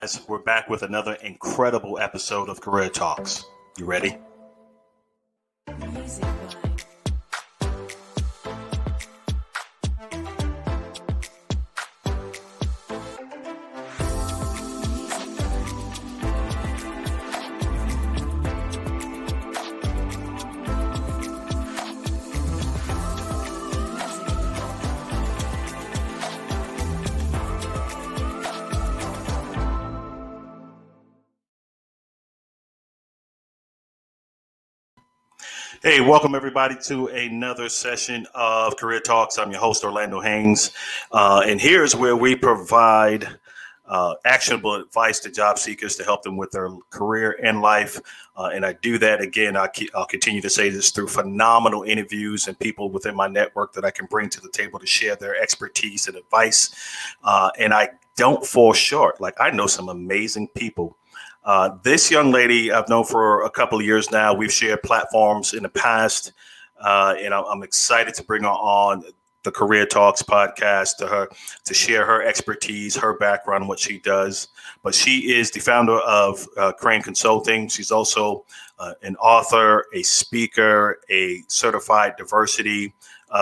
Guys, we're back with another incredible episode of Career Talks. You ready? Hey, welcome everybody to another session of Career Talks. I'm your host, Orlando Haynes. And here's where we provide actionable advice to job seekers to help them with their career and life. And I do that, again, I'll continue to say this through phenomenal interviews and people within my network that I can bring to the table to share their expertise and advice. And I don't fall short. Like, I know some amazing people. This young lady I've known for a couple of years now. We've shared platforms in the past, and I'm excited to bring her on the Career Talks podcast to share her expertise, her background, what she does. But she is the founder of Crane Consulting. She's also an author, a speaker, a certified diversity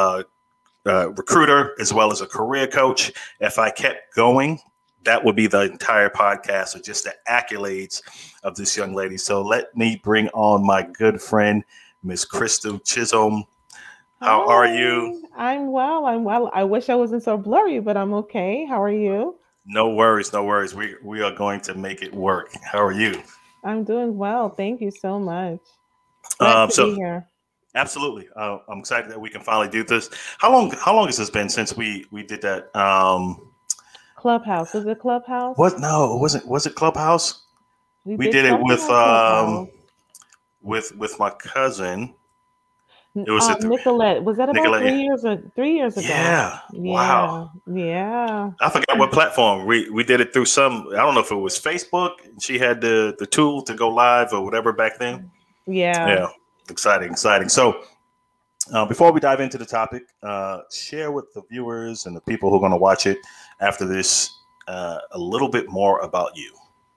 recruiter, as well as a career coach. If I kept going, that would be the entire podcast of just the accolades of this young lady. So let me bring on my good friend, Miss Crystal Chisholm. How are you? I'm well. I wish I wasn't so blurry, but I'm okay. How are you? No worries, no worries. We are going to make it work. How are you? I'm doing well. Thank you so much. Glad to So be here. absolutely, I'm excited that we can finally do this. How long has this been since we did that? Clubhouse. Was it Clubhouse? What? No, it wasn't. Was it Clubhouse? We We did did it something with on Clubhouse. with my cousin. It was at the Nicolette. Was that about Nicolay. 3 years ago? Yeah. Yeah. Wow. Yeah. I forgot what platform we did it through. I don't know if it was Facebook. She had the tool to go live or whatever back then. Yeah. Yeah. Exciting. So before we dive into the topic, share with the viewers and the people who are going to watch it after this a little bit more about you.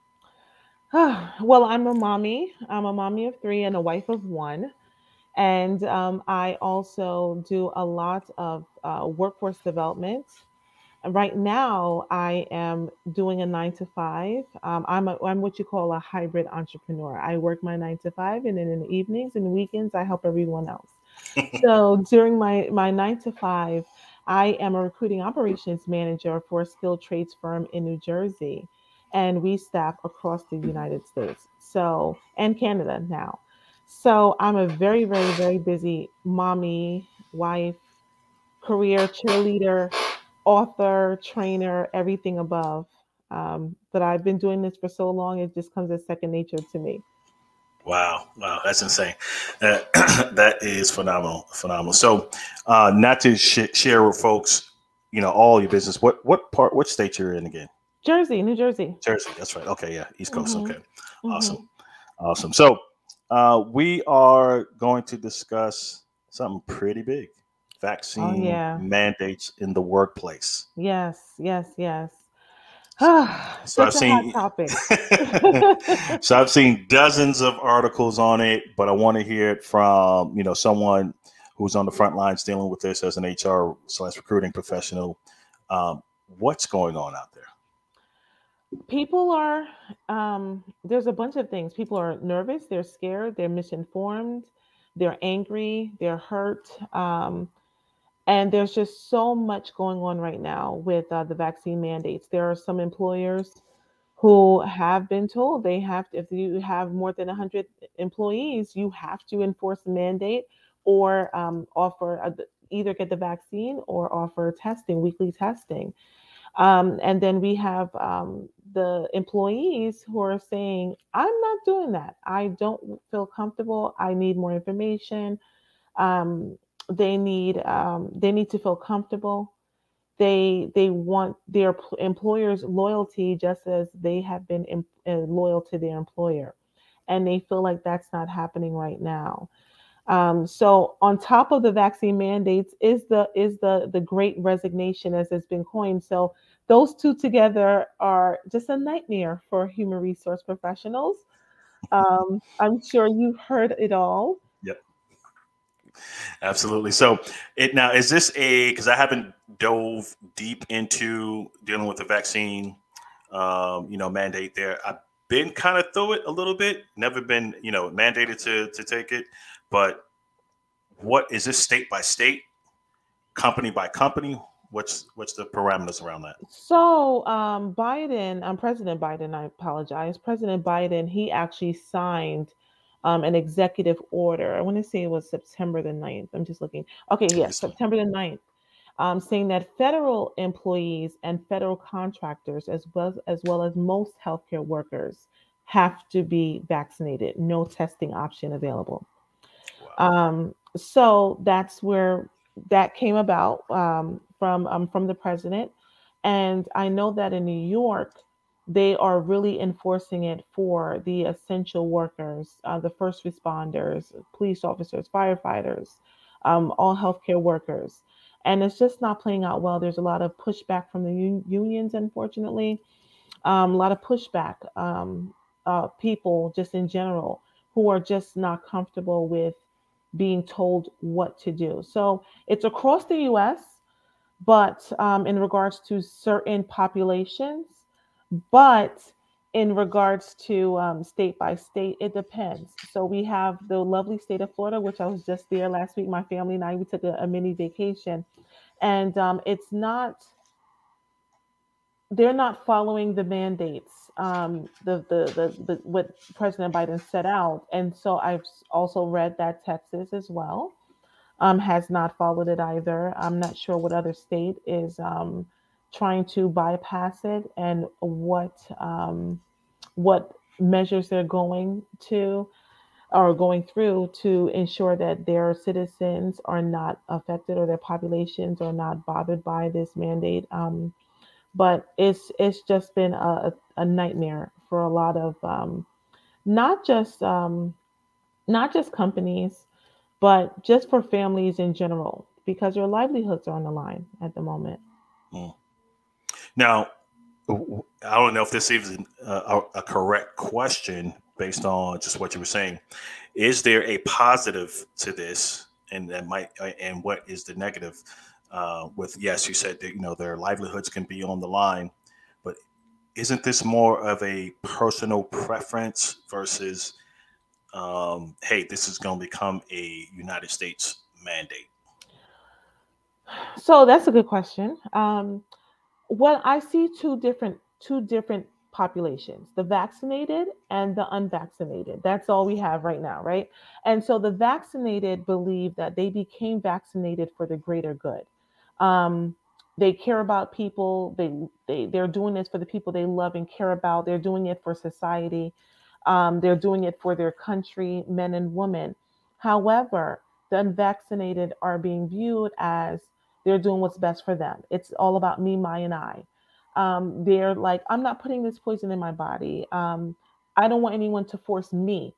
Well, I'm a mommy. I'm a mommy of three and a wife of one. And I also do a lot of workforce development. Right now, I am doing a 9 to 5. I'm what you call a hybrid entrepreneur. I work my 9 to 5, and then in the evenings and weekends, I help everyone else. So during my 9 to 5, I am a recruiting operations manager for a skilled trades firm in New Jersey, and we staff across the United States. So and Canada now. So I'm a very busy mommy, wife, career cheerleader, author, trainer, everything above. But I've been doing this for so long, it just comes as second nature to me. Wow, that's insane. That is phenomenal. So, not to share with folks, all your business. What state you're in again? Jersey, New Jersey. Jersey. That's right. Okay, yeah, East Coast. Mm-hmm. Okay, Mm-hmm. awesome. So, we are going to discuss something pretty big: Oh vaccine yeah. mandates in the workplace. Yes. So I've Such a hot seen, topic. so I've seen dozens of articles on it, but I want to hear it from someone who's on the front lines dealing with this as an HR/recruiting professional. Um, what's going on out there? People are there's a bunch of things. People are nervous, they're scared, they're misinformed, they're angry, they're hurt. And there's just so much going on right now with the vaccine mandates. There are some employers who have been told they have to, if you have more than 100 employees, you have to enforce the mandate or offer either get the vaccine or offer testing, weekly testing. And then we have the employees who are saying, I'm not doing that. I don't feel comfortable. I need more information. Um, they need to feel comfortable. They want their employer's loyalty just as they have been loyal to their employer, and they feel like that's not happening right now. So on top of the vaccine mandates is the great resignation, as it's been coined. So those two together are just a nightmare for human resource professionals. I'm sure you've heard it all. Yep, absolutely. So, it now is this a because I haven't dove deep into dealing with the vaccine, mandate there. I've been kind of through it a little bit. Never been, mandated to take it, but what is this state by state, company by company? What's the parameters around that? So, Biden, President Biden, I apologize. President Biden, he actually signed an executive order. I want to say it was September the 9th. I'm just looking. Okay, yes, Understood. September the 9th, saying that federal employees and federal contractors, as well as most healthcare workers, have to be vaccinated. No testing option available. Wow. So that's where that came about from the president, and I know that in New York, they are really enforcing it for the essential workers, the first responders, police officers, firefighters, all healthcare workers, and it's just not playing out well. There's a lot of pushback from the unions, unfortunately, a lot of pushback, people just in general who are just not comfortable with being told what to do. So it's across the US, but in regards to certain populations, but in regards to state by state, it depends. So we have the lovely state of Florida, which I was just there last week. My family and I, we took a mini vacation, and it's not they're not following the mandates, the what President Biden set out. And so I've also read that Texas as well has not followed it either. I'm not sure what other state is trying to bypass it, and what measures they're going to or going through to ensure that their citizens are not affected or their populations are not bothered by this mandate. But it's just been a nightmare for a lot of not just not just companies, but just for families in general, because their livelihoods are on the line at the moment. Mm. Now, I don't know if this is a correct question based on just what you were saying. Is there a positive to this, and that might, and what is the negative? With yes, you said that their livelihoods can be on the line, but isn't this more of a personal preference versus, hey, this is going to become a United States mandate? So that's a good question. Well, I see two different populations: the vaccinated and the unvaccinated. That's all we have right now, right? And so the vaccinated believe that they became vaccinated for the greater good. Um, they care about people. They're doing this for the people they love and care about. They're doing it for society. They're doing it for their country, men and women. However, the unvaccinated are being viewed as they're doing what's best for them. It's all about me, my, and I. They're like, I'm not putting this poison in my body. I don't want anyone to force me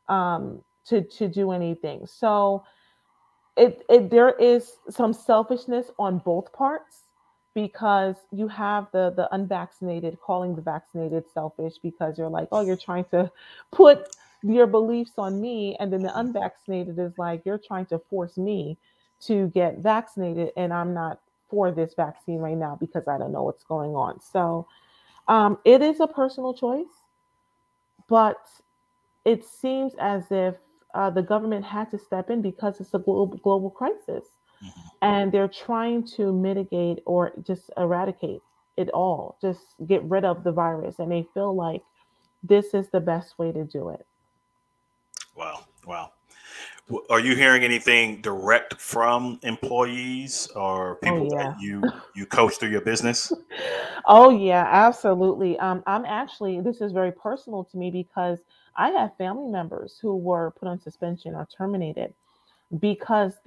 to do anything. So there is some selfishness on both parts, because you have the unvaccinated calling the vaccinated selfish, because you're like, oh, you're trying to put your beliefs on me, and then the unvaccinated is like, you're trying to force me to get vaccinated, and I'm not for this vaccine right now because I don't know what's going on. So it is a personal choice, but it seems as if the government had to step in because it's a global crisis, Mhm. and they're trying to mitigate or just eradicate it all, just get rid of the virus, and they feel like this is the best way to do it. Wow, wow. Are you hearing anything direct from employees or Oh people that yeah. you coach through your business? Oh yeah, absolutely. I'm actually, this is very personal to me, because I have family members who were put on suspension or terminated because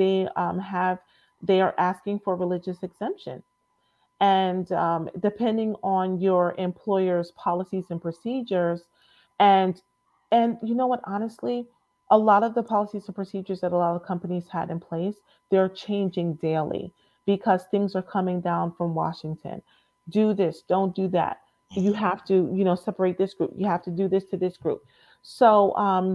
they are asking for religious exemption. And depending on your employer's policies and procedures, and you know what, honestly, a lot of the policies and procedures that a lot of companies had in place, they're changing daily because things are coming down from Washington. do this, don't do that. You Mhm. have to, separate this group. You have to do this to this group. So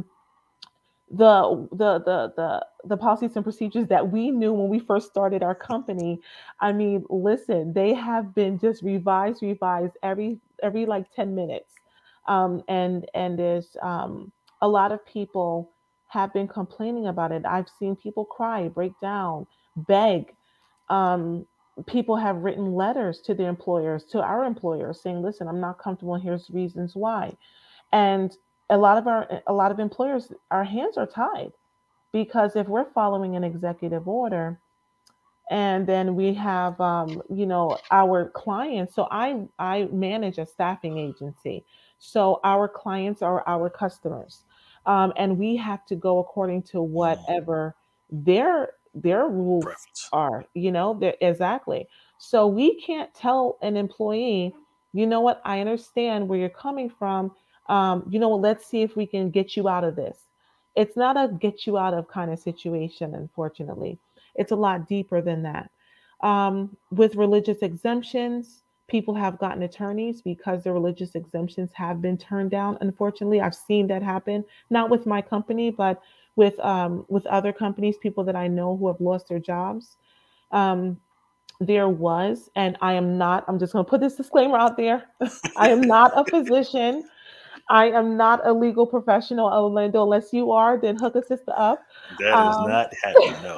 the policies and procedures that we knew when we first started our company, I mean, listen, they have been just revised every like 10 minutes. And there's a lot of people have been complaining about it. I've seen people cry, break down, beg. um, People have written letters to their employers, to our employers, saying, listen, I'm not comfortable and here's reasons why. And a lot of employers, our hands are tied, because if we're following an executive order, and then we have our clients. So I manage a staffing agency, so our clients are our customers, and we have to go according to Mhm. whatever their rules Preference. are, exactly. So we can't tell an employee, you know what, I understand where you're coming from. You know what, let's see if we can get you out of this. It's not a get you out of kind of situation, unfortunately. It's a lot deeper than that. With religious exemptions, people have gotten attorneys because their religious exemptions have been turned down. Unfortunately, I've seen that happen, not with my company, but with other companies, people that I know who have lost their jobs. Um, there was, and I am not. I'm just going to put this disclaimer out there. I am not a physician. I am not a legal professional, Orlando. Unless you are, then hook a sister up. That is Um, not happening. No.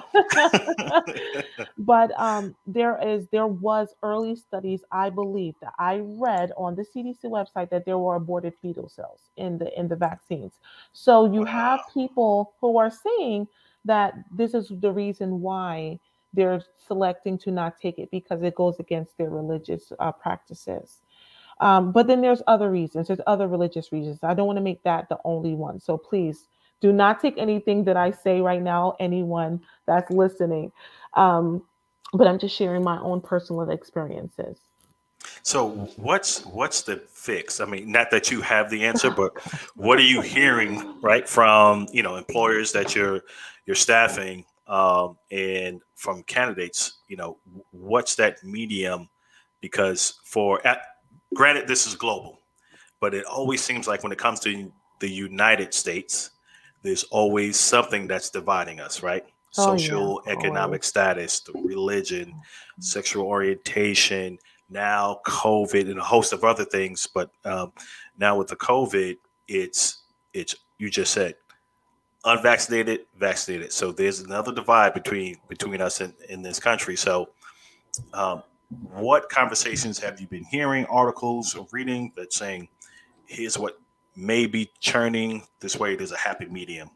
but there was early studies, I believe, that I read on the CDC website, that there were aborted fetal cells in the vaccines. So you have Wow. people who are saying that this is the reason why they're selecting to not take it, because it goes against their religious practices. But then there's other reasons. There's other religious reasons. I don't want to make that the only one. So please do not take anything that I say right now, anyone that's listening. Um, but I'm just sharing my own personal experiences. So what's the fix? I mean, not that you have the answer, but what are you hearing, right, from employers that you're staffing, and from candidates? What's that medium? Because granted, this is global, but it always seems like when it comes to the United States, there's always something that's dividing us, right? Oh yeah, Social, always. economic status, the religion, sexual orientation, now COVID, and a host of other things. But now with the COVID, it's you just said unvaccinated, vaccinated. So there's another divide between us in this country. So um, what conversations have you been hearing, articles or reading that saying here's what may be churning this way? There's a happy medium.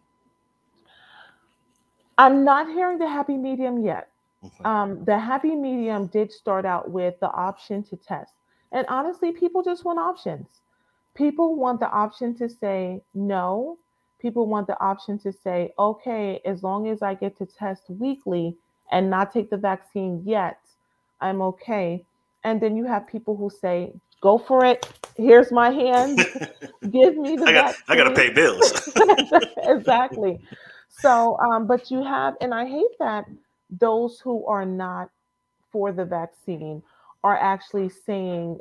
I'm not hearing the happy medium yet. Okay. The happy medium did start out with the option to test. And honestly, people just want options. People want the option to say no. People want the option to say, okay, as long as I get to test weekly and not take the vaccine yet, I'm okay. And then you have people who say, go for it. Here's my hand. Give me the I gotta vaccine. pay bills. Exactly. So, but you have, and I hate that those who are not for the vaccine are actually saying,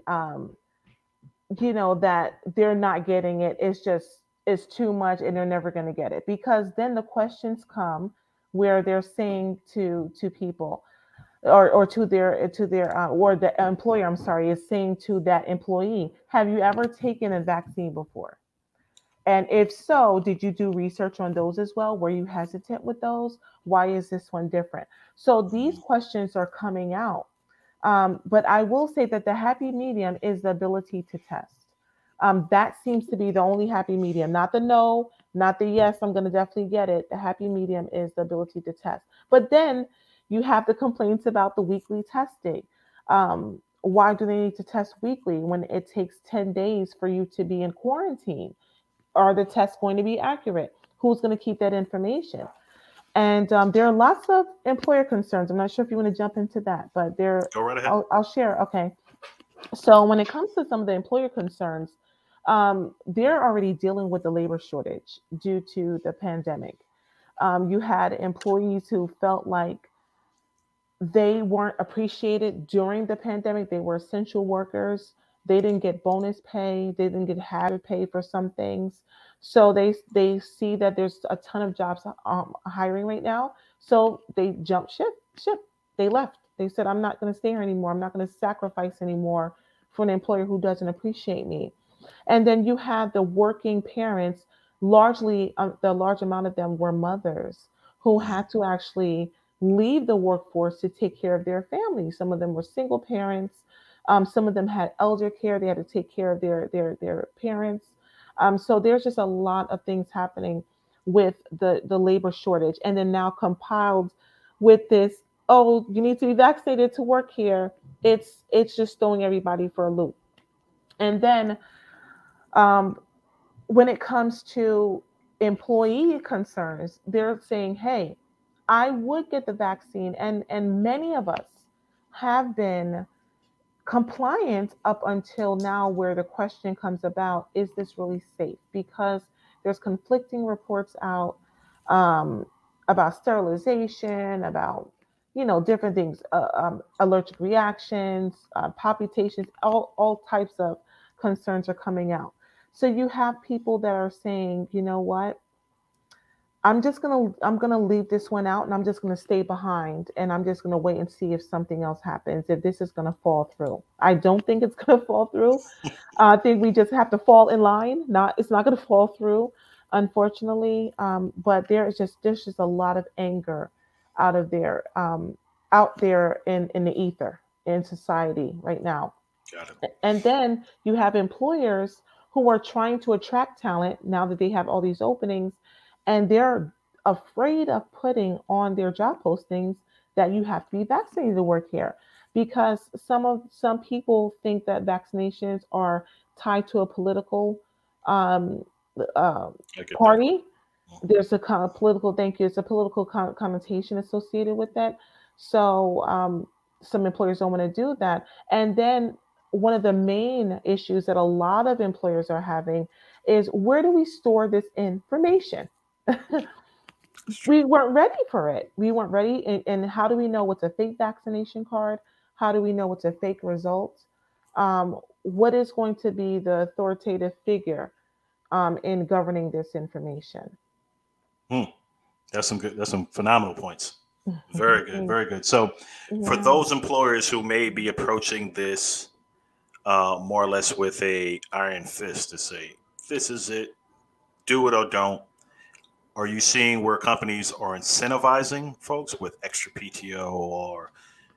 that they're not getting it. It's too much and they're never going to get it, because then the questions come where they're saying to people, or to their or the employer, I'm sorry, is saying to that employee, have you ever taken a vaccine before? And if so, did you do research on those as well? Were you hesitant with those? Why is this one different? So these questions are coming out. But I will say that the happy medium is the ability to test. That seems to be the only happy medium, not the no, not the yes, I'm going to definitely get it. The happy medium is the ability to test. But then you have the complaints about the weekly testing. Why do they need to test weekly when it takes 10 days for you to be in quarantine? Are the tests going to be accurate? Who's going to keep that information? And there are lots of employer concerns. I'm not sure if you want to jump into that, but there, Go right ahead. I'll share. Okay. So when it comes to some of the employer concerns, they're already dealing with the labor shortage due to the pandemic. You had employees who felt like They weren't appreciated during the pandemic. They were essential workers. They didn't get bonus pay. They didn't get hazard pay for some things. So they see that there's a ton of jobs hiring right now. So they jumped ship. They left. They said, I'm not going to stay here anymore. I'm not going to sacrifice anymore for an employer who doesn't appreciate me. And then you have the working parents, largely, the large amount of them were mothers who Mhm. had to actually leave the workforce to take care of their families. Some of them were single parents. Some of them had elder care. They had to take care of their parents. So there's just a lot of things happening with the labor shortage. And then now compiled with this, oh, you need to be vaccinated to work here. It's just throwing everybody for a loop. And then um, when it comes to employee concerns, they're saying, "Hey, I would get the vaccine," and many of us have been compliant up until now, where the question comes about: Is this really safe? Because there's conflicting reports out um, about sterilization, about different things, allergic reactions, palpitations, all types of concerns are coming out. So you have people that are saying, you know what, I'm gonna leave this one out and I'm just gonna stay behind and I'm just gonna wait and see if something else happens, if this is gonna fall through. I don't think it's gonna fall through. I think we just have to fall in line. Not It's not gonna fall through, unfortunately. But there's just a lot of anger out of there, out there in the ether in society right now. Got it. And then you have employers who are trying to attract talent now that they have all these openings, and they're afraid of putting on their job postings that you have to be vaccinated to work here because some people think that vaccinations are tied to a political um, uh, I get that. party. There's a kind of political, thank you, it's a political connotation associated with that. So some employers don't want to do that. And then one of the main issues that a lot of employers are having is, where do we store this information? It's true. We weren't ready for it. We weren't ready. And how do we know what's a fake vaccination card? How do we know what's a fake result? What is going to be the authoritative figure in governing this information? Hmm. That's some good. That's some phenomenal points. Very good. Very good. So, for Yeah, those employers who may be approaching this more or less with a iron fist to say, "This is it. Do it or don't." Are you seeing where companies are incentivizing folks with extra PTO or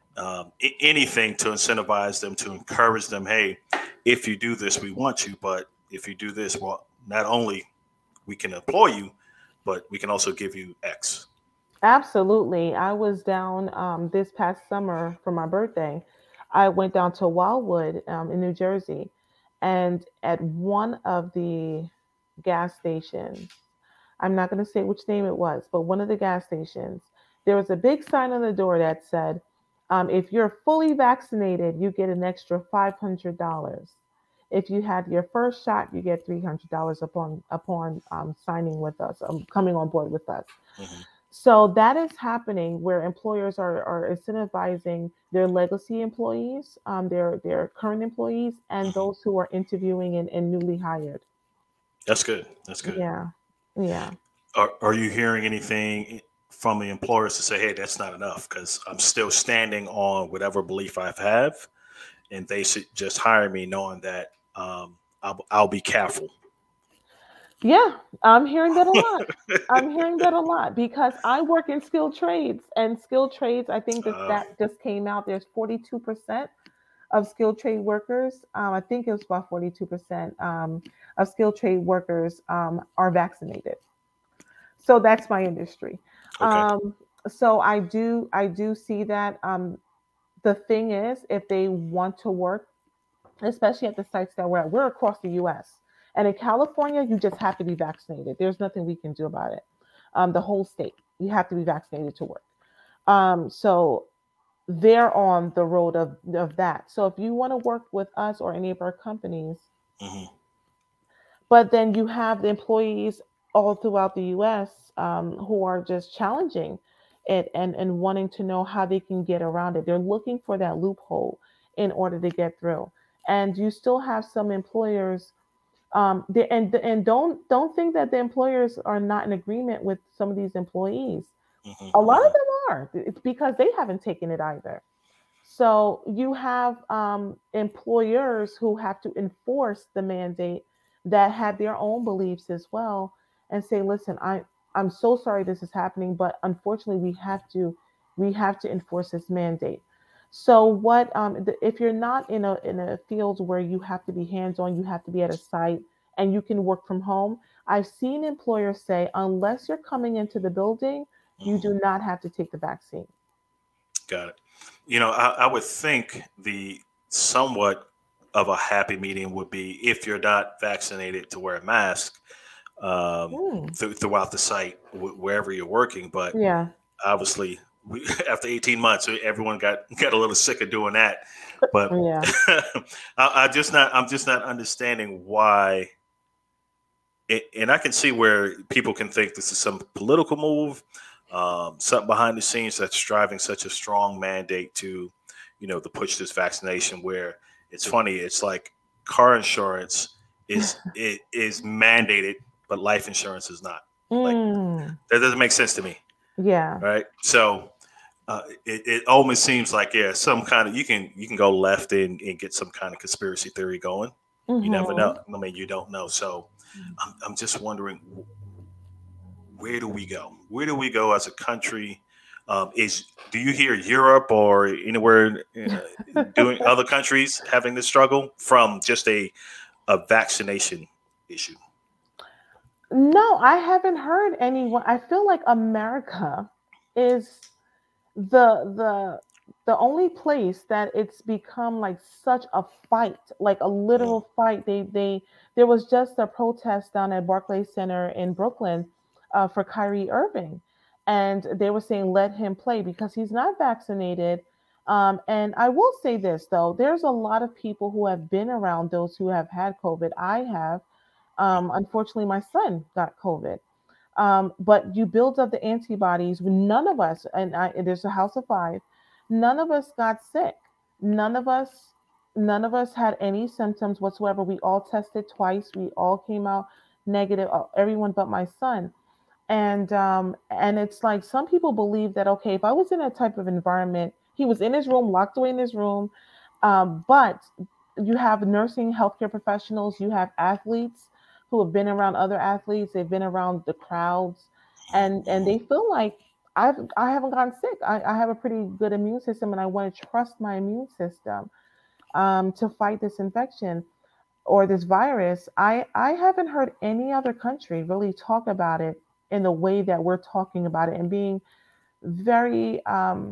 anything to incentivize them, to encourage them? Hey, if you do this, we want you. But if you do this, well, not only we can employ you, but we can also give you X. absolutely. I was down this past summer for my birthday. I went down to Wildwood in New Jersey, and at one of the gas stations, I'm not going to say which name it was, but one of the gas stations, there was a big sign on the door that said, if you're fully vaccinated, you get an extra $500. If you had your first shot, you get $300 upon signing with us, coming on board with us. Hmm. So that is happening where employers are incentivizing their legacy employees, their current employees, and Hmm. those who are interviewing and newly hired. That's good. That's good. Yeah, yeah. Are you hearing anything from the employers to say, hey, that's not enough because I'm still standing on whatever belief I have, and they should just hire me knowing that I'll be careful? Yeah, I'm hearing that a lot. I'm hearing that a lot because I work in skilled trades, and skilled trades, I think the Uh, stat just came out. There's 42% of skilled trade workers. I think it was about 42% of skilled trade workers are vaccinated. So that's my industry. okay. Um, so I do see that. The thing is, if they want to work, especially at the sites that we're across the US. And in California, you just have to be vaccinated. There's nothing we can do about it. The whole state, you have to be vaccinated to work. So they're on the road of that. So if you want to work with us or any of our companies, Hmm. but then you have the employees all throughout the US who are just challenging. it and wanting to know how they can get around it. They're looking for that loophole in order to get through. And you still have some employers, and don't think that the employers are not in agreement with some of these employees. Hmm. A lot of Hmm. them are. It's because they haven't taken it either. So you have employers who have to enforce the mandate that have their own beliefs as well, and say, "Listen, I'm so sorry this is happening, but unfortunately we have to enforce this mandate." So if you're not in a field where you have to be hands on, you have to be at a site, and you can work from home. I've seen employers say, unless you're coming into the building, you Hmm. do not have to take the vaccine. Got it. I would think the somewhat of a happy medium would be if you're not vaccinated to wear a mask Hmm. throughout the site, wherever you're working. But Yeah. obviously, after 18 months, everyone got a little sick of doing that. But Yeah. I'm just not understanding why. And I can see where people can think this is some political move, something behind the scenes that's driving such a strong mandate to push this vaccination. Where it's funny, it's like car insurance is mandated, but life insurance is not. Like Mm, that doesn't make sense to me, yeah. right? So it almost seems like some kind of you can go left and get some kind of conspiracy theory going. You never know. Hmm. I mean, you don't know. So I'm just wondering, where do we go? Where do we go as a country? Is Do you hear Europe or anywhere doing other countries having this struggle from just a vaccination issue? No, I haven't heard anyone. I feel like America is the the only place that it's become like such a fight, like a Mm. literal fight. They There was just a protest down at Barclays Center in Brooklyn for Kyrie Irving, and they were saying let him play because he's not vaccinated. And I will say this though, there's a lot of people who have been around those who have had COVID. I have. Unfortunately, my son got COVID. But you build up the antibodies. None of us, and there's a house of five, none of us got sick. None of us, none of us had any symptoms whatsoever. We all tested twice. We all came out negative. Everyone but my son. And it's like some people believe that okay, if I was in that type of environment, he was in his room, locked away in his room. But you have nursing healthcare professionals, you have athletes who have been around other athletes, they've been around the crowds, and Mhm. they feel like I haven't gotten sick. I have a pretty good immune system, and I want to trust my immune system to fight this infection or this virus. I haven't heard any other country really talk about it in the way that we're talking about it and being very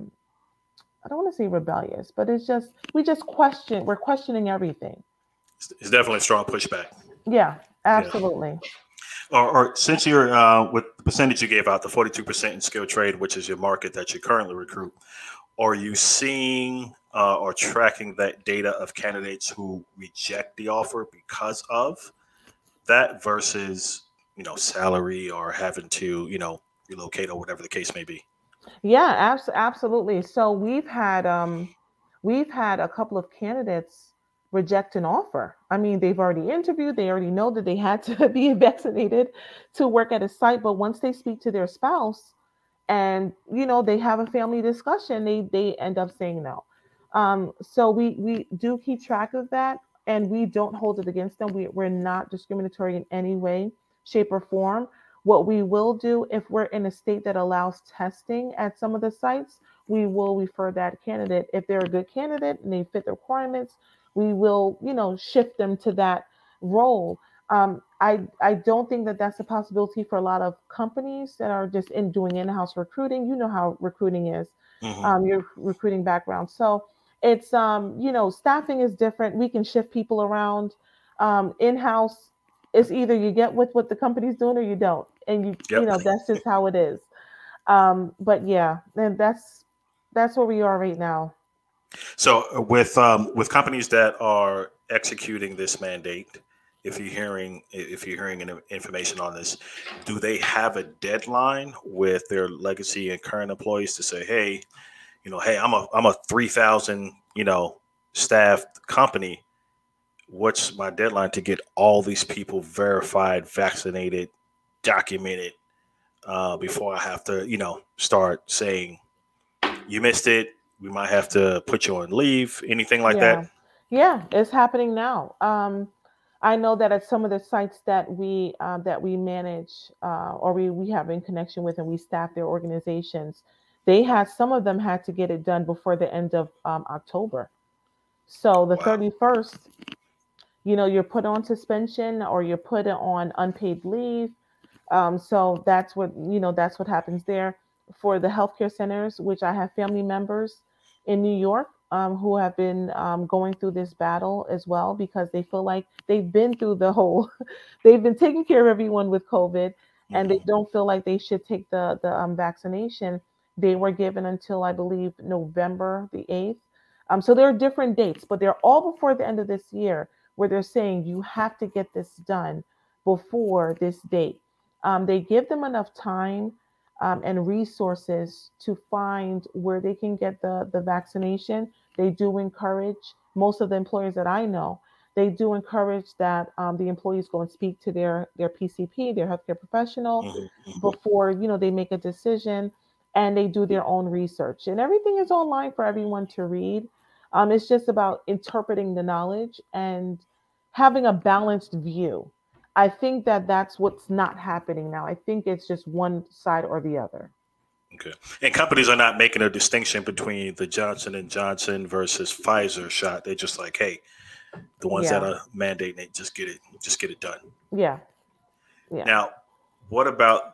I don't want to say rebellious, but it's just we're questioning everything. It's definitely a strong pushback. Yeah, Yeah. absolutely. Or since you're with the percentage you gave out, the 42% in skilled trade, which is your market that you currently recruit, are you seeing or tracking that data of candidates who reject the offer because of that versus salary or having to relocate or whatever the case may be? Yeah, absolutely. So we've had a couple of candidates reject an offer. I mean, they've already interviewed, they already know that they had to be vaccinated to work at a site, but once they speak to their spouse and they have a family discussion, they end up saying no. So we do keep track of that, and we don't hold it against them. We're not discriminatory in any way, shape, or form. What we will do, if we're in a state that allows testing at some of the sites, we will refer that candidate. If they're a good candidate and they fit the requirements, we will shift them to that role. I don't think that that's a possibility for a lot of companies that are just in doing in-house recruiting. You know how recruiting is, Hmm. your recruiting background. So it's staffing is different. We can shift people around. In-house, it's either you get with what the company's doing or you don't, and Yep. that's just how it is. But yeah, and that's where we are right now. So with companies that are executing this mandate, if you're hearing information on this, do they have a deadline with their legacy and current employees to say, hey, hey, I'm a 3,000 staff company. What's my deadline to get all these people verified, vaccinated, documented before I have to start saying you missed it. We might have to put you on leave, anything like Yeah. that. Yeah, it's happening now. I know that at some of the sites that we manage, or we have in connection with, and we staff their organizations, they had some of them had to get it done before the end of October. So the Wow. 31st, you're put on suspension or you're put on unpaid leave. So that's what happens there for the healthcare centers, which I have family members in New York who have been going through this battle as well because they feel like they've been through the whole, they've been taking care of everyone with COVID, and they Hmm. don't feel like they should take the vaccination. They were given until I believe November the 8th. So there are different dates, but they're all before the end of this year where they're saying you have to get this done before this date. They give them enough time and resources to find where they can get the vaccination. They do encourage most of the employers that I know. They do encourage that the employees go and speak to their PCP, their healthcare professional, Hmm. Hmm. before they make a decision, and they do their own research. And everything is online for everyone to read. It's just about interpreting the knowledge and having a balanced view. I think that that's what's not happening now. I think it's just one side or the other. Okay. And companies are not making a distinction between the Johnson and Johnson versus Pfizer shot. They're just like, hey, the ones that Yeah, are mandating it, just get it done. yeah, yeah. Now, what about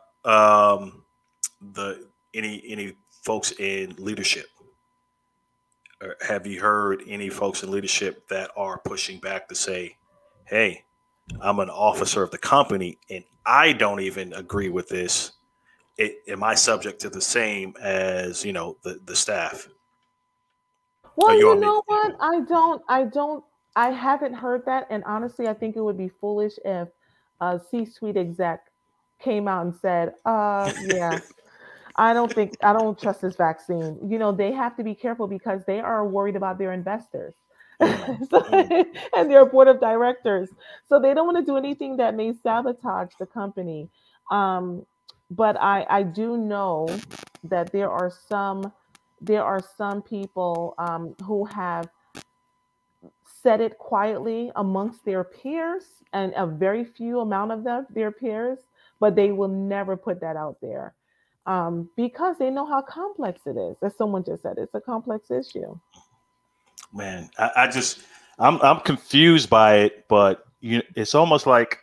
the any folks in leadership? Or have you heard any folks in leadership that are pushing back to say, hey, I'm an officer of the company and I don't even agree with this. Am I subject to the same as the staff? Are Well, you you on mute? know what? I haven't heard that. And honestly, I think it would be foolish if a C-suite exec came out and said, yeah, I don't trust this vaccine. They have to be careful because they are worried about their investors. Mm, So, mm, and their board of directors. So they don't want to do anything that may sabotage the company. Um, but I do know that there are some people who have said it quietly amongst their peers, and a very few amount of them, their peers, but they will never put that out there because they know how complex it is. As someone just said, it's a complex issue. man, I just I'm confused by it, but it's almost like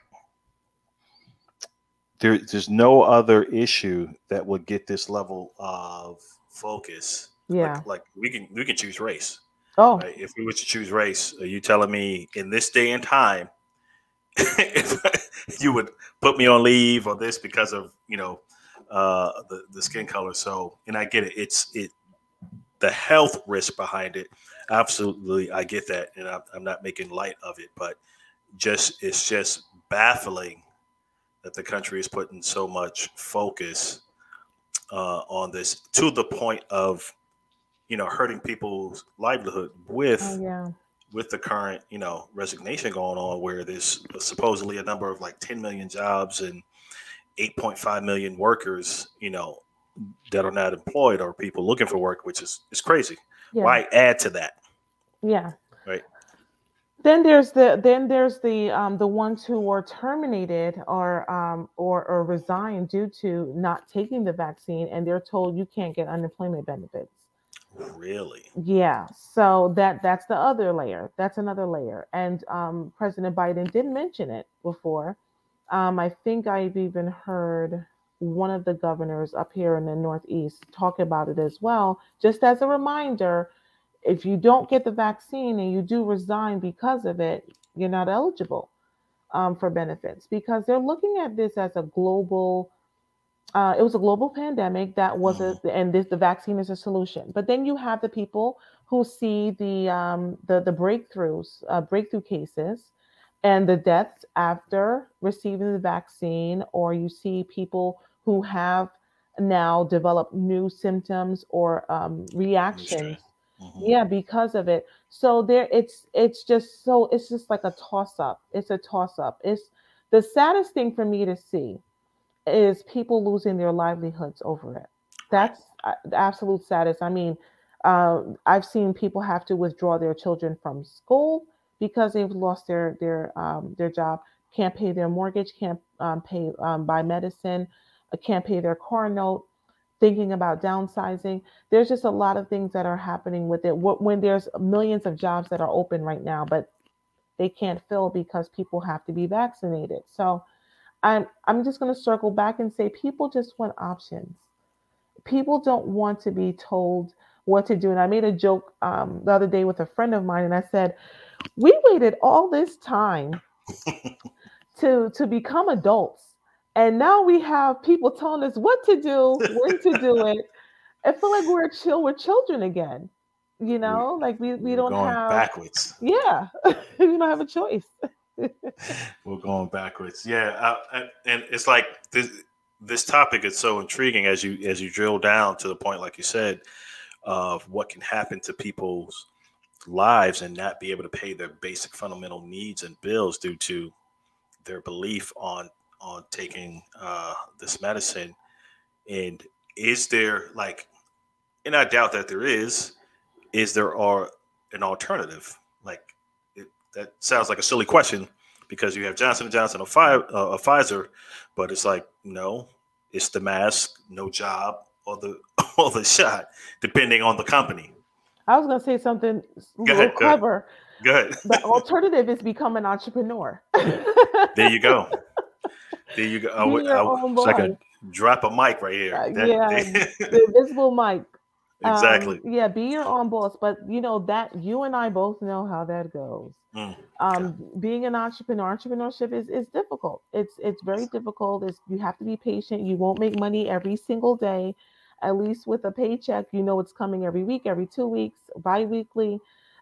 there's no other issue that would get this level of focus. Like Yeah. we can choose race, Oh, right? If we were to choose race, are you telling me in this day and time, if you would put me on leave or this because of the skin color? So, and I get it. It's the health risk behind it. Absolutely, I get that, and I'm not making light of it, but it's just baffling that the country is putting so much focus on this to the point of hurting people's livelihood oh yeah. with the current resignation going on, where there's supposedly a number of like 10 million jobs and 8.5 million workers that are not employed or people looking for work, which is crazy. Yeah. Why add to that, Yeah. right? Then there's the ones who were terminated or resigned due to not taking the vaccine, and they're told you can't get unemployment benefits. Really? Yeah, so that's the other layer. That's another layer. And President Biden did mention it before. I think I've even heard one of the governors up here in the Northeast talk about it as well. Just as a reminder, if you don't get the vaccine and you do resign because of it, you're not eligible for benefits because they're looking at this as a global it was a global pandemic that was Mm-hmm. and the vaccine is a solution. But then you have the people who see the breakthrough cases, and the deaths after receiving the vaccine, or you see people who have now developed new symptoms or New strain. reactions, Hmm. yeah, because of it. So there, it's just like a toss up. It's a toss up. It's the saddest thing for me to see is people losing their livelihoods over it. Right. That's the absolute saddest. I mean, I've seen people have to withdraw their children from school because they've lost their job, can't pay their mortgage, can't pay buy medicine, can't pay their car note, thinking about downsizing. There's just a lot of things that are happening with it. When there's millions of jobs that are open right now, but they can't fill because people have to be vaccinated. So I'm just going to circle back and say people just want options. People don't want to be told what to do. And I made a joke the other day with a friend of mine, and I said, "We waited all this time to become adults, and now we have people telling us what to do, when to do it." I feel like we're children again. You we, know, like we we're don't going have, backwards. yeah, we don't have a choice. We're going backwards. Yeah, and it's like this topic is so intriguing as you drill down to the point, like you said, of what can happen to people's lives and not be able to pay their basic fundamental needs and bills due to their belief on taking this medicine. And is there like, and I doubt that there is there are an alternative? Like that sounds like a silly question because you have Johnson and Johnson or Pfizer, but it's like no, it's the mask, no job, or the or the shot, depending on the company. I was gonna say something a Go little ahead, go ahead, clever. go ahead. The alternative is become an entrepreneur. There you go. There you go. Be your own It's like boss. a drop a mic right here. Yeah, the invisible mic. Exactly. Yeah, be your own boss. But you know that you and I both know how that goes. Mm, okay. Being an entrepreneur, entrepreneurship is difficult. It's very difficult. You have to be patient. You won't make money every single day. At least with a paycheck, you know it's coming every week, every 2 weeks, bi-weekly.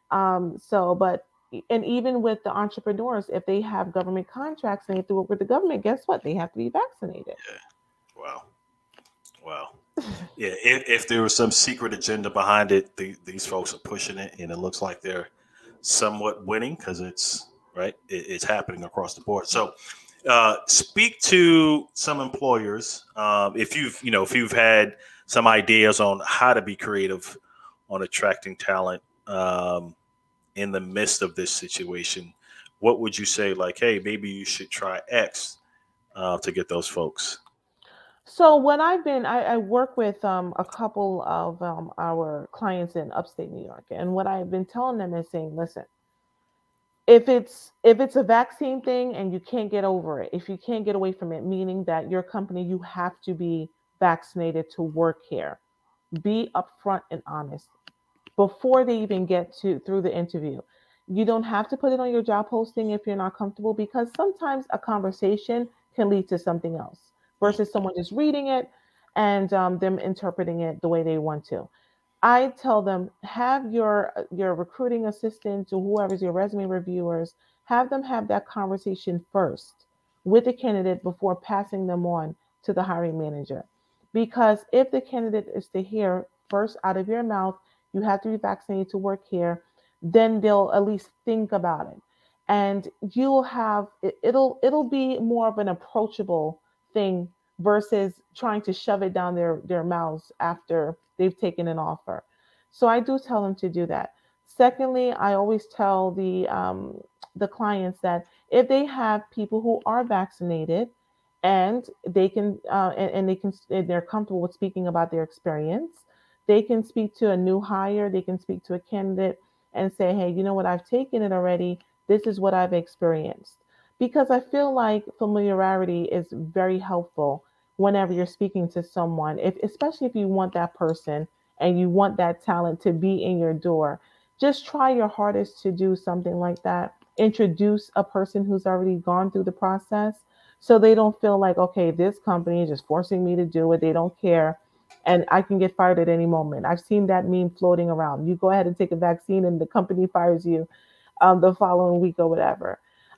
But and even with the entrepreneurs, if they have government contracts and they have to work with the government, guess what? They have to be vaccinated. Yeah. Wow. Wow. Yeah. If there was some secret agenda behind it, these folks are pushing it, and it looks like they're somewhat winning because it's right. It's happening across the board. So, speak to some employers if if you've had some ideas on how to be creative on attracting talent in the midst of this situation. What would you say? Like, hey, maybe you should try X to get those folks. So when I work with a couple of our clients in upstate New York, and what I've been telling them is saying, listen, if it's a vaccine thing and you can't get over it, if you can't get away from it, meaning that your company you have to be vaccinated to work here, be upfront and honest before they even get to through the interview. You don't have to put it on your job posting if you're not comfortable because sometimes a conversation can lead to something else Mm, versus someone just reading it and them interpreting it the way they want to. I tell them have your recruiting assistants or whoever's your resume reviewers have them have that conversation first with the candidate before passing them on to the hiring manager. Because if the candidate is to hear first out of your mouth, you have to be vaccinated to work here, then they'll at least think about it. And you'll have it'll be more of an approachable thing versus trying to shove it down their mouths after they've taken an offer. So I do tell them to do that. Secondly, I always tell the clients that if they have people who are vaccinated and they can and they can and they're comfortable with speaking about their experience, they can speak to a new hire, they can speak to a candidate and say, hey, you know what, I've taken it already. This is what I've experienced. Because I feel like familiarity is very helpful whenever you're speaking to someone, if especially if you want that person and you want that talent to be in your door, just try your hardest to do something like that. Introduce a person who's already gone through the process so they don't feel like, okay, this company is just forcing me to do it. They don't care. And I can get fired at any moment. I've seen that meme floating around. You go ahead and take a vaccine, and the company fires you the following week or whatever.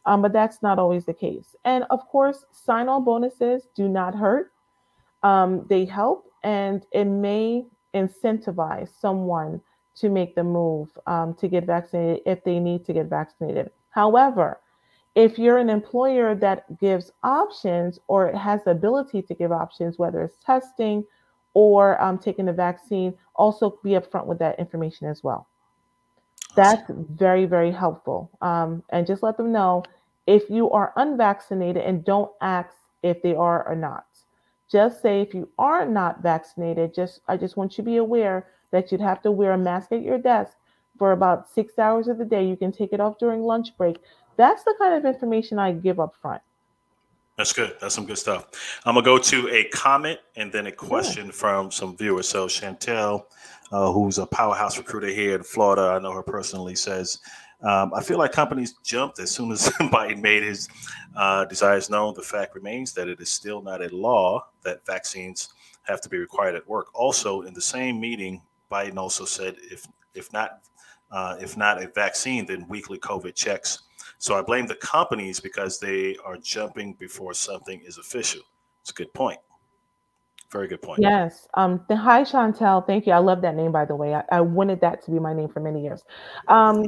but that's not always the case. And of course, sign-on bonuses do not hurt. They help, and it may incentivize someone to make the move to get vaccinated if they need to get vaccinated. However, if you're an employer that gives options or has the ability to give options, whether it's testing or taking the vaccine, also be upfront with that information as well. Awesome. That's very, very helpful. And just let them know if you are unvaccinated and don't ask if they are or not. Just say if you are not vaccinated, I just want you to be aware that you'd have to wear a mask at your desk for about 6 hours of the day. You can take it off during lunch break. That's the kind of information I give up front. That's good. That's some good stuff. I'm gonna go to a comment and then a Sure. question from some viewers. So Chantel, who's a powerhouse recruiter here in Florida, I know her personally, says, I feel like companies jumped as soon as Biden made his desires known. The fact remains that it is still not a law that vaccines have to be required at work. Also, in the same meeting, Biden also said, if not if not a vaccine, then weekly COVID checks. So I blame the companies because they are jumping before something is official. It's a good point. Very good point. Yes. The Hi Chantel, thank you. I love that name, by the way. I wanted that to be my name for many years. Um,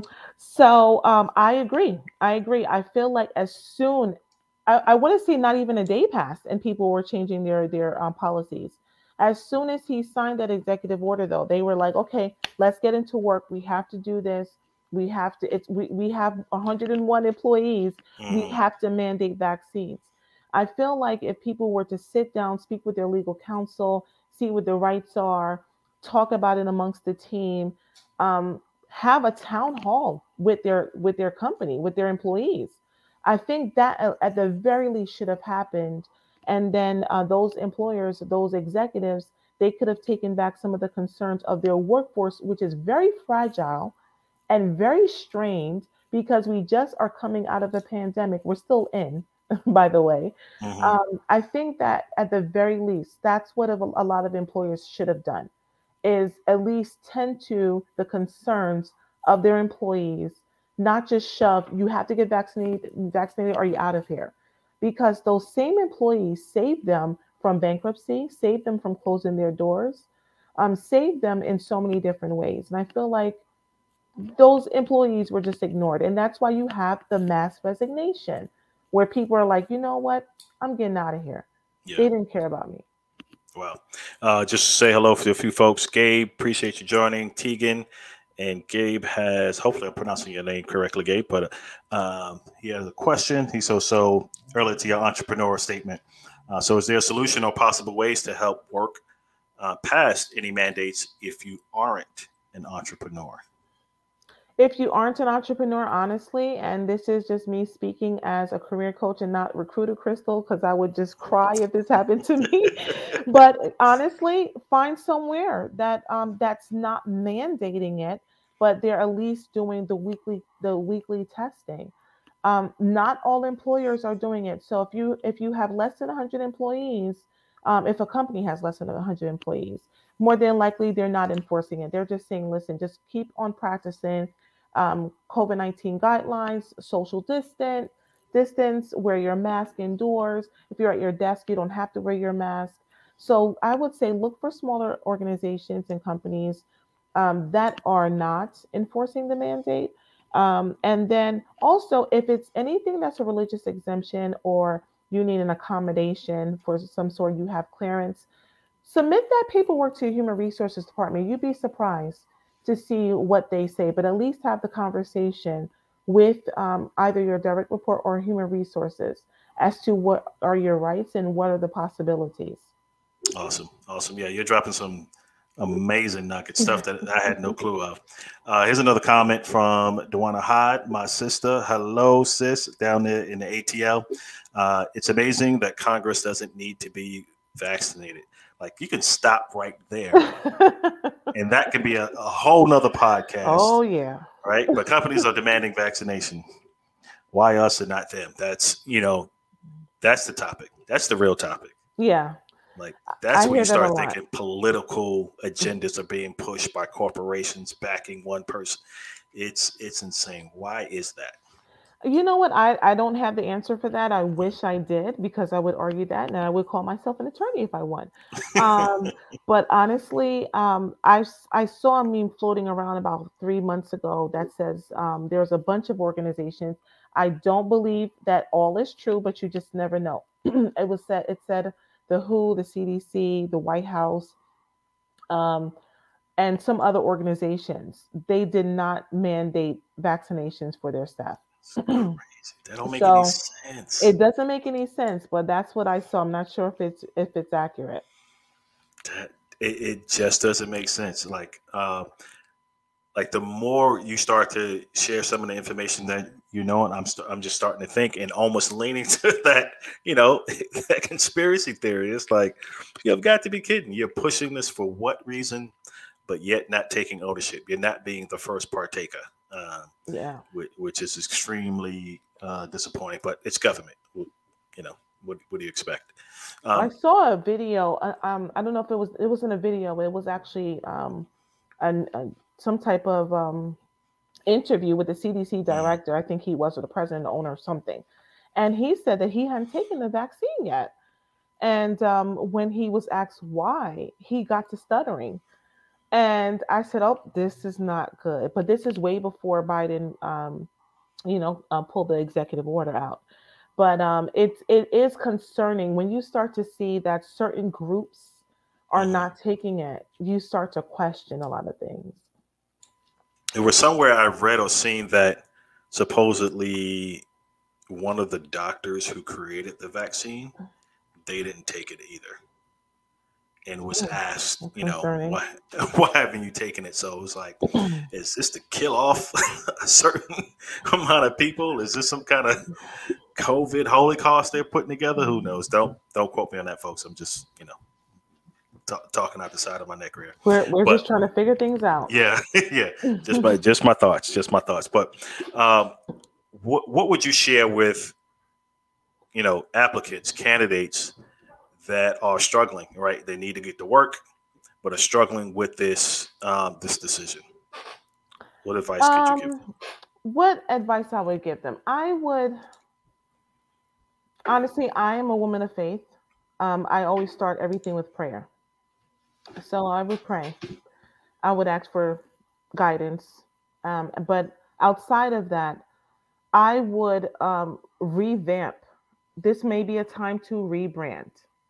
I agree. I agree. I feel like as soon I want to say not even a day passed and people were changing their policies. As soon as he signed that executive order, though, they were like, okay, let's get into work. We have to do this. We have 101 employees. We Hmm. have to mandate vaccines. I feel like if people were to sit down, speak with their legal counsel, see what the rights are, talk about it amongst the team, have a town hall with their company, with their employees. I think that at the very least should have happened. And then those employers, those executives, they could have taken back some of the concerns of their workforce, which is very fragile and very strained because we just are coming out of a pandemic. We're still in, by the way. Hmm. I think that at the very least, that's what a lot of employers should have done is at least tend to the concerns of their employees, not just shove, you have to get vaccinated or you out of here. Because those same employees saved them from bankruptcy, saved them from closing their doors, saved them in so many different ways. And I feel like those employees were just ignored. And that's why you have the mass resignation, where people are like, you know what? I'm getting out of here. Yeah. They didn't care about me. Well, just say hello to a few folks. Gabe, appreciate you joining. Tegan, and Gabe has, hopefully I'm pronouncing your name correctly, Gabe, but he has a question. He so earlier to your entrepreneur statement. So is there a solution or possible ways to help work past any mandates if you aren't an entrepreneur? If you aren't an entrepreneur, honestly, and this is just me speaking as a career coach and not recruiter Crystal, because I would just cry if this happened to me. But honestly, find somewhere that's not mandating it, but they're at least doing the weekly testing. Not all employers are doing it. So if you have less than 100 employees, if a company has less than 100 employees, more than likely they're not enforcing it. They're just saying, listen, just keep on practicing COVID-19 guidelines, social distance, wear your mask indoors. If you're at your desk, you don't have to wear your mask. So I would say look for smaller organizations and companies that are not enforcing the mandate. And then also, if it's anything that's a religious exemption or you need an accommodation for some sort, you have clearance, submit that paperwork to your human resources department. You'd be surprised to see what they say, but at least have the conversation with either your direct report or human resources as to what are your rights and what are the possibilities. Awesome. Awesome. Yeah, you're dropping some amazing nugget stuff that I had no clue of. Here's another comment from Dewana Hyde, my sister. Hello, sis, down there in the ATL. It's amazing that Congress doesn't need to be vaccinated. Like, you can stop right there, and that can be a whole nother Oh podcast, yeah. right? But companies are demanding vaccination. Why us and not them? That's the topic. That's the real topic. Yeah, Like, I that's when you hear that a start lot. thinking political agendas are being pushed by corporations backing one person. It's insane. Why is that? You know what? I don't have the answer for that. I wish I did because I would argue that and I would call myself an attorney if I won. Um, but honestly, I saw a meme floating around about 3 months ago that says there's a bunch of organizations. I don't believe that all is true, but you just never know. It said the WHO, the CDC, the White House, um, and some other organizations. They did not mandate vaccinations for their staff. It's crazy. That don't make any So sense. it doesn't make any sense, but that's what I saw. I'm not sure if it's accurate. That it just doesn't make sense. Like the more you start to share some of the information that you know, and I'm just starting to think and almost leaning to that, that conspiracy theory. It's like you've got to be kidding. You're pushing this for what reason, but yet not taking ownership. You're not being the first partaker, Yeah. which is extremely disappointing. But it's government. You know, what do you expect? I Um, saw a video. I don't know if it wasn't a video. It was actually some type of interview with the CDC mm, director. I think he was, or the president, the owner, or something. And he said that he hadn't taken the vaccine yet. And when he was asked why, he got to stuttering. And I said, "Oh, this is not good." But this is way before Biden, pulled the executive order out. But it is concerning when you start to see that certain groups are mhm. not taking it. You start to question a lot of things. It was somewhere I read or seen that supposedly one of the doctors who created the vaccine, they didn't take it either, and was Mm, asked, that's concerning. why why haven't you taken it? So it was like, is this to kill off a certain amount of people? Is this some kind of COVID holocaust they're putting together? Who knows? Don't quote me on that, folks. I'm just talking out the side of my neck here, We're just but trying to figure things out. yeah, yeah, just my thoughts, But um, what would you share with applicants, candidates that are struggling? Right, they need to get to work, but are struggling with this decision. What advice could you give them? um, what advice I would give them? I would honestly, I am a woman of faith. I always start everything with prayer. So I would pray. I would ask for guidance. But outside of that, I would revamp. This may be a time to rebrand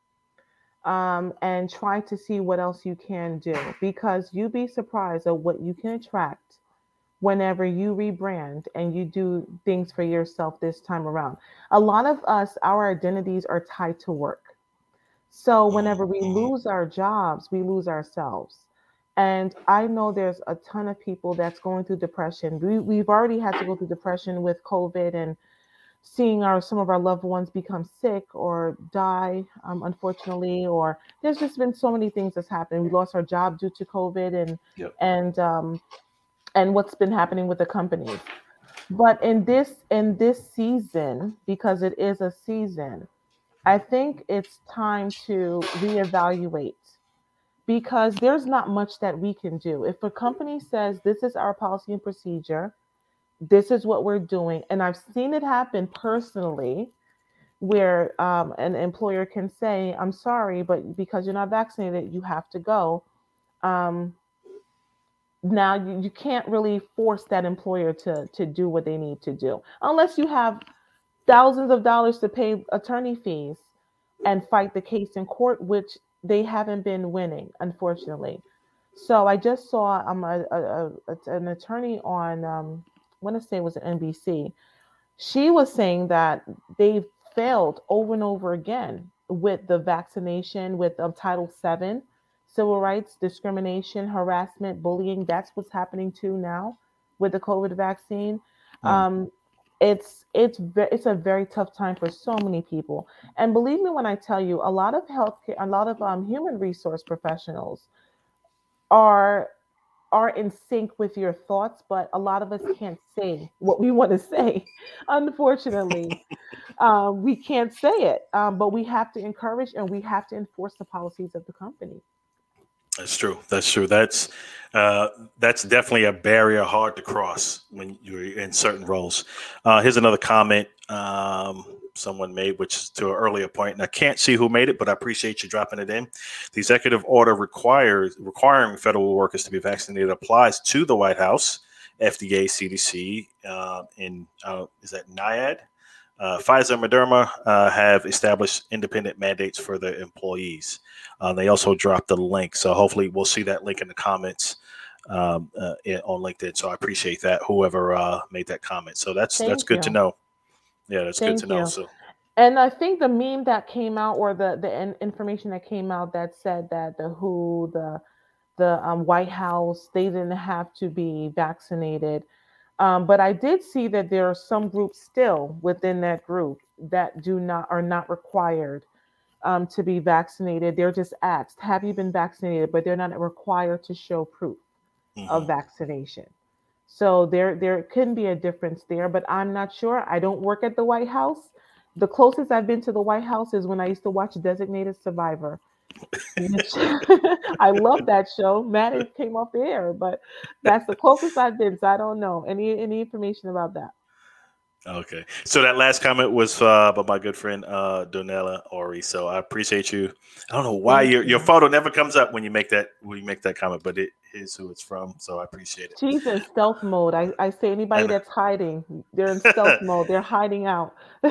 and try to see what else you can do because you'd be surprised at what you can attract whenever you rebrand and you do things for yourself this time around. A lot of us, our identities are tied to work. So whenever we Mm-hmm. lose our jobs, we lose ourselves. And I know there's a ton of people that's going through depression. We've already had to go through depression with COVID and seeing some of our loved ones become sick or die, unfortunately, or there's just been so many things that's happened. We lost our job due to COVID Yep. and um, and what's been happening with the companies. But in this season, because it is a season, I think it's time to reevaluate because there's not much that we can do. If a company says this is our policy and procedure, this is what we're doing, and I've seen it happen personally where an employer can say, I'm sorry, but because you're not vaccinated, you have to go. Um, Now you can't really force that employer to do what they need to do unless you have thousands of dollars to pay attorney fees and fight the case in court, which they haven't been winning, unfortunately. So I just saw an attorney on, I want to say it was an NBC. She was saying that they've failed over and over again with the vaccination, with Title VII, civil rights, discrimination, harassment, bullying. That's what's happening too now with the COVID vaccine. Mm. Um, it's a very tough time for so many people. And believe me when I tell you, a lot of healthcare, a lot of human resource professionals are are in sync with your thoughts, but a lot of us can't say what we want to say. Unfortunately, we can't say it, but we have to encourage and we have to enforce the policies of the company. That's true. That's true. Uh, that's definitely a barrier hard to cross when you're in certain roles. Here's another comment someone made, which is to an earlier point, and I can't see who made it, but I appreciate you dropping it in. The executive order requiring federal workers to be vaccinated applies to the White House, FDA, CDC, and is that NIAID? Pfizer and Moderna have established independent mandates for their employees. They also dropped the link, so hopefully we'll see that link in the comments on LinkedIn. So I appreciate that. Whoever made that comment, so that's Thank good to you. know. Yeah, that's good to Thank know. you. So And I think the meme that came out, or the information that came out that said that the WHO, the White House, they didn't have to be vaccinated. But I did see that there are some groups still within that group that do not are not required to be vaccinated. They're just asked, "Have you been vaccinated?" But they're not required to show proof of mhm. vaccination. So there can be a difference there, but I'm not sure. I don't work at the White House. The closest I've been to the White House is when I used to watch Designated Survivor, which I love that show. Matt, it came off the air, but that's the closest I've been. So I don't know any information about that. Okay. So that last comment was by my good friend Donella Ori. So I appreciate you. I don't know why Thank your you. photo never comes up when you make that comment, but it is who it's from. So I appreciate it. She's in stealth mode. I say anybody And that's hiding, they're in stealth mode. They're hiding out.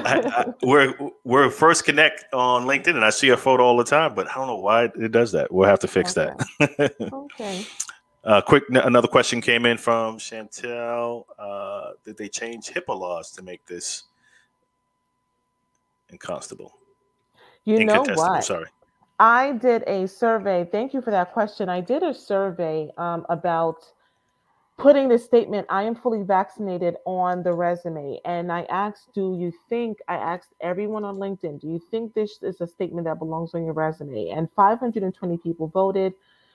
we're first connect on LinkedIn, and I see a photo all the time, but I don't know why it does that. We'll have to fix that. Okay. Okay. Another question came in from Chantel. Did they change HIPAA laws to make this inconstable, You know incontestable? what? Sorry. I did a survey. Thank you for that question. I did a survey about putting the statement, "I am fully vaccinated," on the resume. And I asked, I asked everyone on LinkedIn, do you think this is a statement that belongs on your resume? And 520 people voted.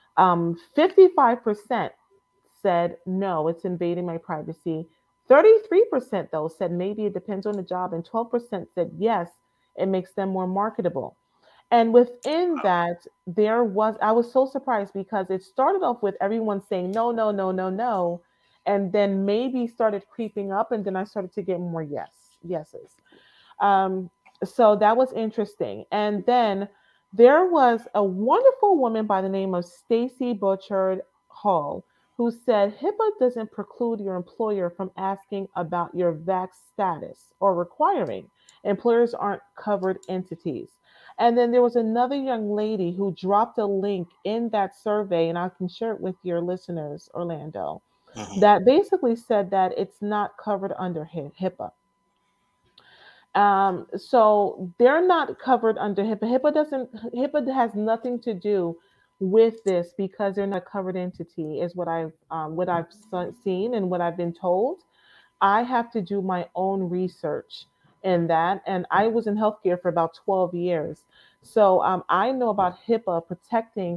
55% said, no, it's invading my privacy. 33%, though, said maybe it depends on the job. And 12% said, yes, it makes them more marketable. And within that, I was so surprised because it started off with everyone saying no, no, no, no, no. And then maybe started creeping up. And then I started to get more yeses. Um, so that was interesting. And then there was a wonderful woman by the name of Stacy Butchard Hall who said HIPAA doesn't preclude your employer from asking about your vax status or requiring. Employers aren't covered entities. And then there was another young lady who dropped a link in that survey, and I can share it with your listeners, Orlando, Mhm. that basically said that it's not covered under HIPAA. So they're not covered under HIPAA. HIPAA has nothing to do with this because they're not a covered entity, is what I've seen and what I've been told. I have to do my own research in that, and I was in healthcare for about 12 years. So I know about HIPAA protecting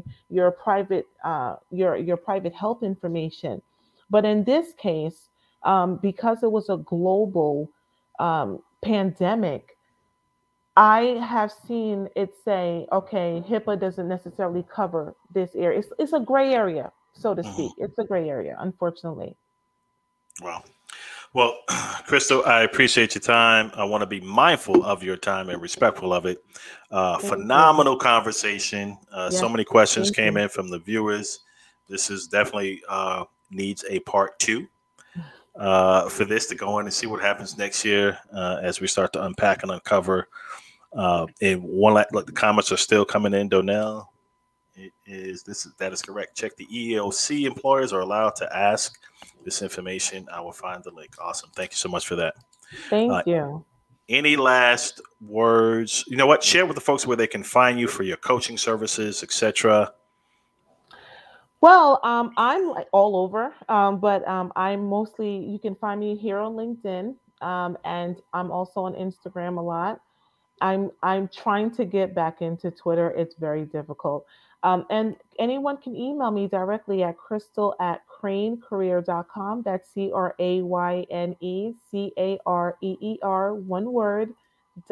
your private health information, but in this case, because it was a global pandemic, I have seen it say, okay, HIPAA doesn't necessarily cover this area. It's a gray area, so to Mhm. speak. It's a gray area, unfortunately. Wow. Well, Crystal, I appreciate your time. I want to be mindful of your time and respectful of it. Thank you. Phenomenal conversation. So Yes, many questions thank came you. in from the viewers. This is definitely needs a part two for this to go in and see what happens next year as we start to unpack and uncover. And the comments are still coming in, Donnell. That is correct. Check the EEOC. Employers are allowed to ask this information. I will find the link. Awesome. Thank you so much for that. Uh, Thank you. any last words? You know what? Share with the folks where they can find you for your coaching services, etc. Well, I'm like all over, but I'm mostly, you can find me here on LinkedIn, and I'm also on Instagram a lot. I'm trying to get back into Twitter. It's very difficult. And anyone can email me directly at crystal@cranecareer.com. That's CRAYNECAREER, one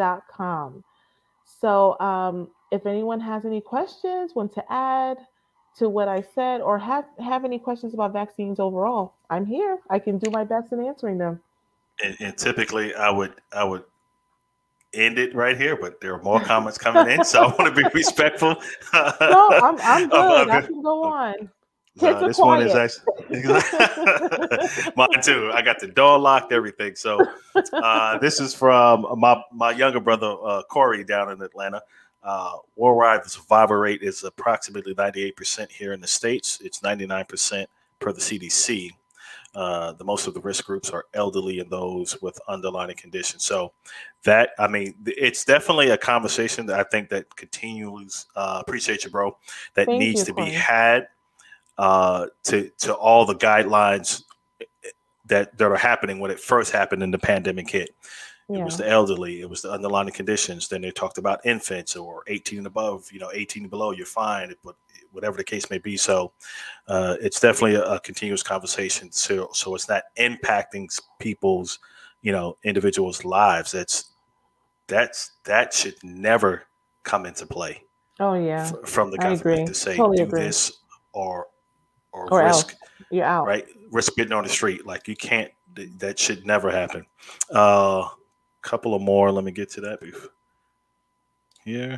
word, .com. So if anyone has any questions, want to add, to what I said or have any questions about vaccines overall, I'm here. I can do my best in answering them. And typically I would end it right here, but there are more comments coming in, so I want to be respectful. No, I'm good. I can go on. Kids are This one is quiet. actually mine too. I got the door locked, everything. So this is from my younger brother Corey down in Atlanta. Worldwide, the survival rate is approximately 98% here in the States. It's 99% per the CDC. The most of the risk groups are elderly and those with underlying conditions. So that, I mean, it's definitely a conversation that I think that continues. Appreciate you, bro. That Thank needs you, to be Corey. had to all the guidelines that are happening when it first happened and the pandemic hit. It Yeah. was the elderly, it was the underlying conditions. Then they talked about infants or 18 and above, 18 and below, you're fine, but whatever the case may be. So it's definitely a continuous conversation. So it's not impacting people's, individuals' lives. That should never come into play. Oh yeah. From the I government agree. to say Totally do agree. this or Or else risk, you're out. right? Risk getting on the street. Like you can't. That should never happen. Couple of more. Let me get to that here.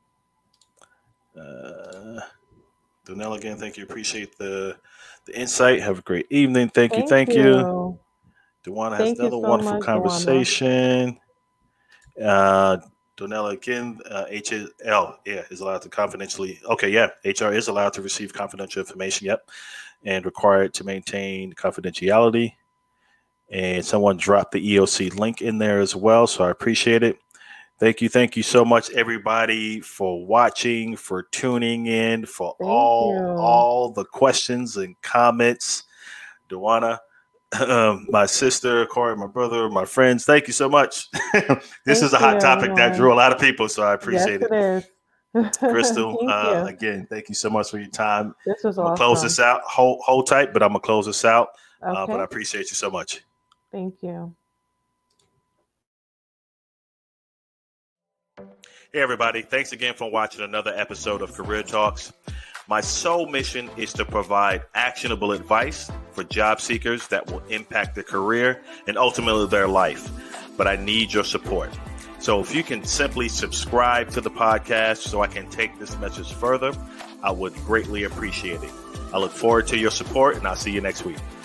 Donnell, again, thank you. Appreciate the insight. Have a great evening. Thank you. Dewana has Thank you another so wonderful much, conversation. Donnell, again, HL, is allowed to confidentially. Okay, yeah, HR is allowed to receive confidential information. Yep, and required to maintain confidentiality. And someone dropped the EOC link in there as well, so I appreciate it. Thank you so much, everybody, for watching, for tuning in, for all the questions and comments. Dewana, my sister, Corey, my brother, my friends, thank you so much. This is a hot topic that drew a lot of people, so I appreciate it. Yes, it is. Crystal, Thank you. again, thank you so much for your time. This was I'm gonna awesome. close this out. Hold tight, but I'm gonna close this out. Okay. But I appreciate you so much. Thank you. Hey, everybody. Thanks again for watching another episode of Career Talks. My sole mission is to provide actionable advice for job seekers that will impact their career and ultimately their life. But I need your support. So if you can simply subscribe to the podcast so I can take this message further, I would greatly appreciate it. I look forward to your support, and I'll see you next week.